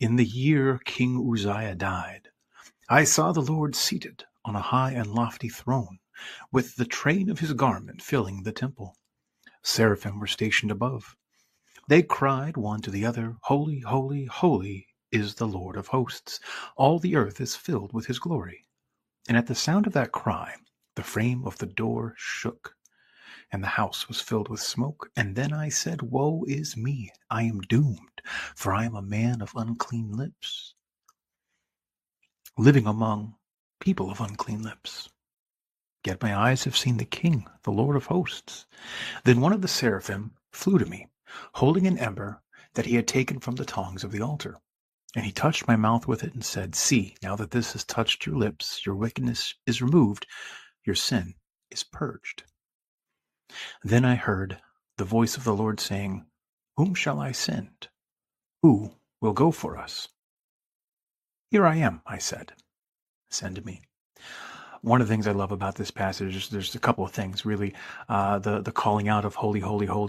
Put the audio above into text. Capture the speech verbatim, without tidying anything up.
In the year King Uzziah died, I saw the Lord seated on a high and lofty throne, with the train of his garment filling the temple. Seraphim were stationed above. They cried one to the other, Holy, holy, holy is the Lord of hosts. All the earth is filled with his glory. And at the sound of that cry, the frame of the door shook, and the house was filled with smoke. And then I said, Woe is me, I am doomed, for I am a man of unclean lips, living among people of unclean lips. Yet my eyes have seen the King, the Lord of hosts. Then one of the seraphim flew to me, holding an ember that he had taken from the tongs of the altar. And he touched my mouth with it and said, See, now that this has touched your lips, your wickedness is removed, your sin is purged. Then I heard the voice of the Lord saying, Whom shall I send? Who will go for us? Here I am, I said. Send me. One of the things I love about this passage is there's a couple of things, really. Uh, the, the calling out of holy, holy, holy